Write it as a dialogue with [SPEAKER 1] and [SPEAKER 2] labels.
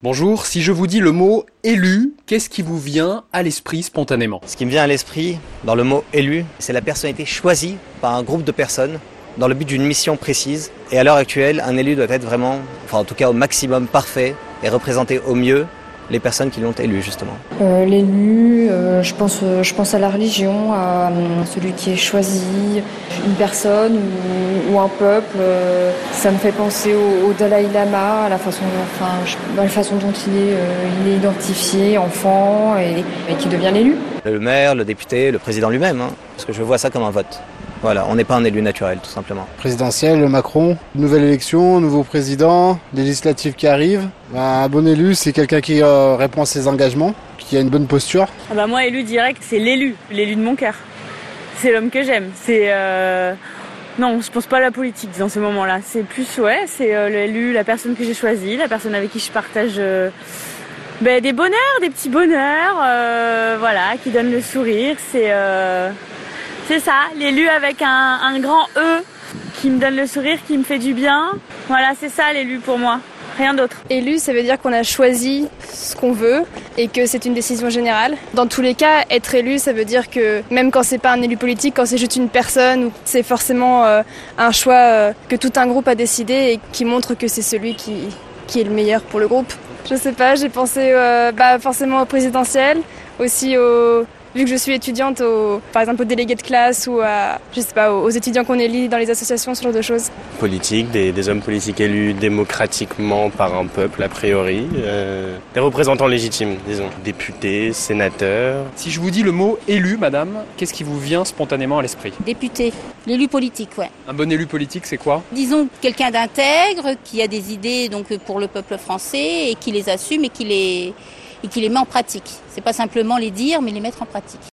[SPEAKER 1] Bonjour, si je vous dis le mot élu, qu'est-ce qui vous vient à l'esprit spontanément?
[SPEAKER 2] Ce qui me vient à l'esprit dans le mot élu, c'est la personnalité choisie par un groupe de personnes dans le but d'une mission précise. Et à l'heure actuelle, un élu doit être vraiment, enfin en tout cas au maximum parfait et représenter au mieux les personnes qui l'ont élu justement.
[SPEAKER 3] L'élu, je pense à la religion, à celui qui est choisi, une personne ou un peuple. Ça me fait penser au Dalai Lama, à la façon dont il est identifié, enfant, et qui devient l'élu.
[SPEAKER 2] Le maire, le député, le président lui-même, parce que je vois ça comme un vote. Voilà, on n'est pas un élu naturel, tout simplement.
[SPEAKER 4] Présidentielle, Macron, nouvelle élection, nouveau président, législative qui arrive. Un bon élu, c'est quelqu'un qui répond à ses engagements, qui a une bonne posture.
[SPEAKER 5] Moi, élu direct, c'est l'élu de mon cœur. C'est l'homme que j'aime. Non, je pense pas à la politique dans ce moment-là. C'est plus, c'est l'élu, la personne que j'ai choisie, la personne avec qui je partage des bonheurs, des petits bonheurs, qui donne le sourire. C'est ça, l'élu avec un grand E qui me donne le sourire, qui me fait du bien. Voilà, c'est ça l'élu pour moi, rien d'autre.
[SPEAKER 6] Élu, ça veut dire qu'on a choisi ce qu'on veut et que c'est une décision générale. Dans tous les cas, être élu, ça veut dire que même quand c'est pas un élu politique, quand c'est juste une personne, c'est forcément un choix que tout un groupe a décidé et qui montre que c'est celui qui est le meilleur pour le groupe. Je sais pas, j'ai pensé forcément au présidentiel, aussi vu que je suis étudiante, par exemple aux délégués de classe ou aux étudiants qu'on élit dans les associations, ce genre de choses.
[SPEAKER 7] Politique, des hommes politiques élus démocratiquement par un peuple a priori, des représentants légitimes, disons, députés, sénateurs.
[SPEAKER 1] Si je vous dis le mot élu, madame, qu'est-ce qui vous vient spontanément à l'esprit?
[SPEAKER 8] Député, l'élu politique, ouais.
[SPEAKER 1] Un bon élu politique, c'est quoi?
[SPEAKER 8] Disons quelqu'un d'intègre, qui a des idées donc pour le peuple français et qui les assume et qui les met en pratique. C'est pas simplement les dire, mais les mettre en pratique.